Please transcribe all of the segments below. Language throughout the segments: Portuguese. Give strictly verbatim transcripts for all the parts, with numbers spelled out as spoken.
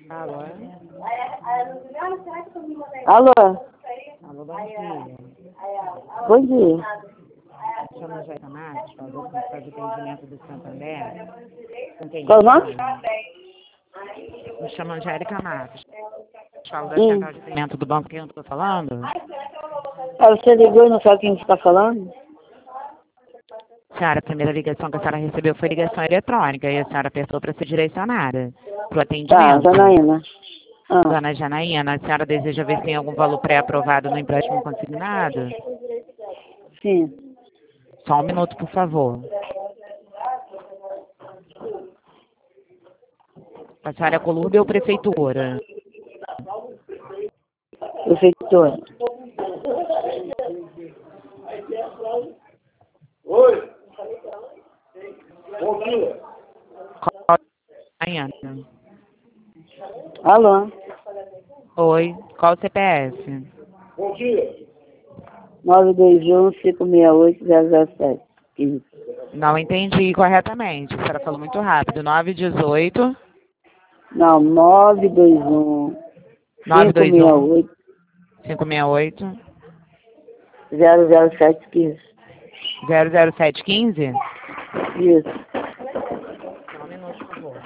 Alô? Alô? Alô, bom dia. Bom dia. Me chamo Jair Matos, faz faz atendimento do Santander. Com quem Qual o eu nome? falo? Me chamo Angélica Matos. Falo da Hum. central de atendimento do banco que eu estou falando. Ah, você ligou e não sabe quem está falando? Senhora, a primeira ligação que a senhora recebeu foi ligação eletrônica e a senhora apertou para ser direcionada para o Tá, atendimento. Janaína. Ah, Dona Janaína, a senhora deseja ver se tem algum valor pré-aprovado no empréstimo consignado? sim. Só um minuto, por favor. A senhora é Colúrbia ou Prefeitura? Prefeitura. Oi. Bom dia. Qual Janaína? Alô? Oi, qual o C P F? Bom dia. nove dois um, cinco seis oito, zero zero sete. Isso. Não entendi corretamente. A senhora falou muito rápido. nove um oito, Não, nove dois um, nove cinco dois seis um, oito, cinco seis oito, zero zero sete, quinze. zero zero sete um cinco? Isso. Só um minuto, por favor.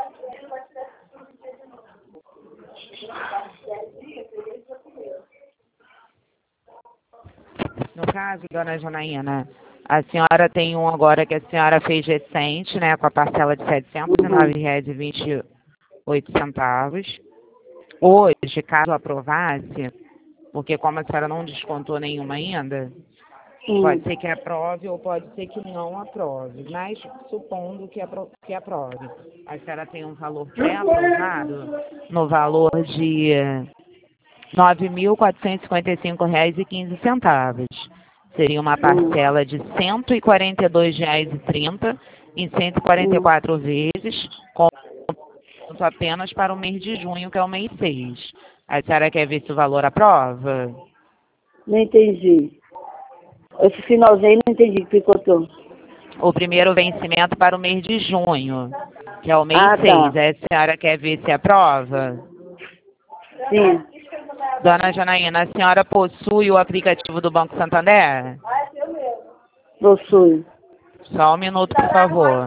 No caso, dona Janaína, a senhora tem um agora que a senhora fez recente, né, com a parcela de setecentos e nove reais e vinte e oito centavos. Hoje, caso aprovasse, porque como a senhora não descontou nenhuma ainda, pode Hum. ser que aprove ou pode ser que não aprove, mas supondo que, apro que aprove. A senhora tem um valor pré-aprovado no valor de nove mil quatrocentos e cinquenta e cinco reais e quinze centavos. Seria uma parcela de cento e quarenta e dois reais e trinta centavos em cento e quarenta e quatro vezes, com apenas para o mês de junho, que é o mês seis. A senhora quer ver se o valor aprova? Não entendi. Esse finalzinho não entendi, picotou. O primeiro vencimento para o mês de junho, que é o mês Ah, seis. tá. A senhora quer ver se aprova? Sim. Dona Janaína, a senhora possui o aplicativo do Banco Santander? Possui. Só um minuto, por favor.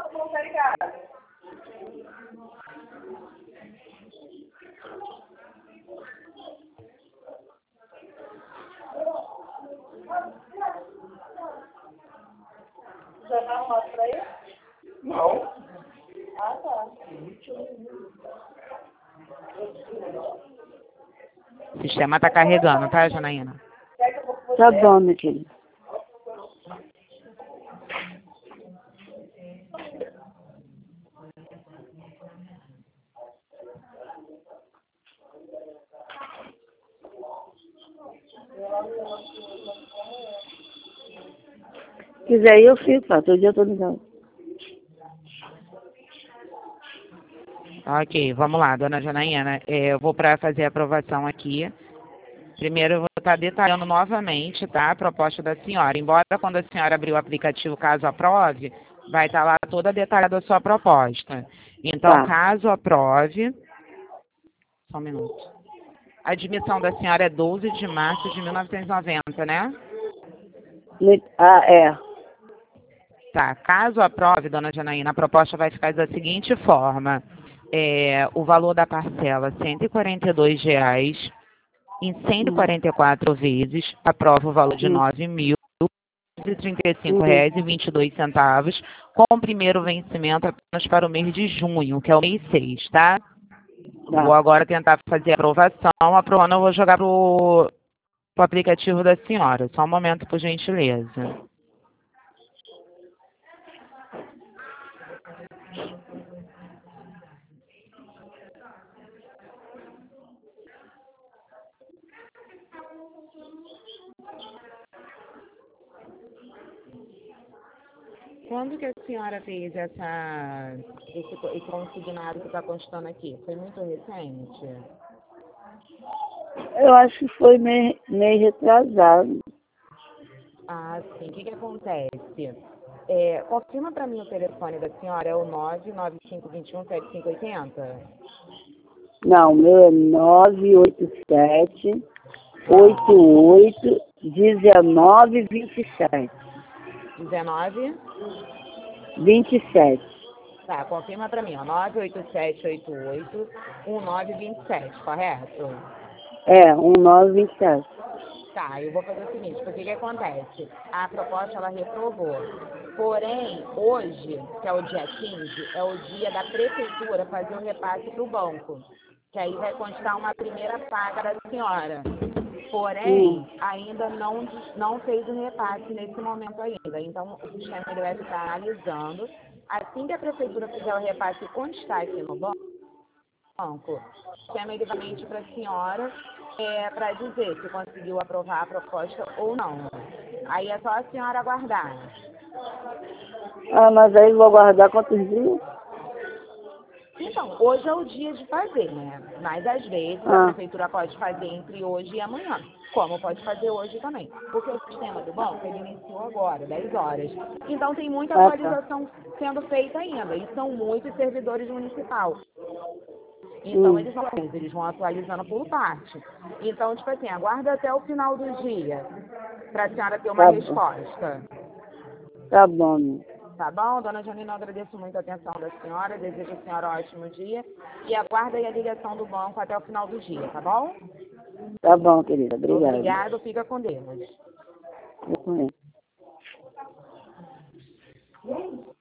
Não. O sistema está carregando, tá, Janaína? Tá bom, meu querido. Se quiser ir, eu fico, tá? Todo dia eu tô ligando. Ok, vamos lá, dona Janaína. É, eu vou para fazer a aprovação aqui. Primeiro, eu vou estar detalhando novamente, tá, a proposta da senhora. Embora quando a senhora abrir o aplicativo, caso aprove, vai estar lá toda detalhada a sua proposta. Então, Tá. caso aprove... Só um minuto. A admissão da senhora é doze de março de mil novecentos e noventa, né? Ah, é. Tá, caso aprove, dona Janaína, a proposta vai ficar da seguinte forma. É, o valor da parcela, cento e quarenta e dois reais, em cento e quarenta e quatro vezes, aprova o valor de Hum. nove mil e trinta e cinco Hum. reais e vinte e dois centavos, com o primeiro vencimento apenas para o mês de junho, que é o mês seis, tá? Tá. Vou agora tentar fazer a aprovação. Aprovando, eu vou jogar pro, pro aplicativo da senhora. Só um momento, por gentileza. Quando que a senhora fez essa, esse, esse consignado que está constando aqui? Foi muito recente? Eu acho que foi meio, meio retrasado. Ah, sim. O que que acontece? É, confirma para mim o telefone da senhora, é o nove nove cinco dois um sete cinco oito zero? Não, o meu é nove oito sete, oito oito, dezenove, vinte e sete. dezenove? vinte e sete. Tá, confirma pra mim, ó. nove oito sete oito oito um nove dois sete, correto? É, um nove vinte e sete. Tá, eu vou fazer o seguinte, porque o que acontece? A proposta, ela reprovou. Porém, hoje, que é o dia quinze, é o dia da prefeitura fazer o repasse para o banco. Que aí vai constar uma primeira paga da senhora. Porém, Hum. ainda não, não fez o repasse nesse momento ainda. Então, o sistema ele vai ficar analisando. Assim que a prefeitura fizer o repasse e constar aqui no banco, banco, chama ele novamente para a senhora é, para dizer se conseguiu aprovar a proposta ou não. Aí é só a senhora aguardar. Ah, mas aí vou aguardar quantos dias? Então, hoje é o dia de fazer, né? Mas às vezes a Ah, prefeitura pode fazer entre hoje e amanhã, como pode fazer hoje também. Porque o sistema do banco, ele iniciou agora, dez horas. Então tem muita ah tá. atualização sendo feita ainda, e são muitos servidores municipais. Então, Hum, eles vão, eles vão atualizando por parte. Então, tipo assim, aguarda até o final do dia para a senhora ter uma tá bom. resposta. Tá bom, meu. Tá bom? Dona Janina, eu agradeço muito a atenção da senhora, desejo à senhora um ótimo dia e aguarda aí a ligação do banco até o final do dia, tá bom? Tá bom, querida. Obrigada. Obrigado, fica com Deus. Eu conheço.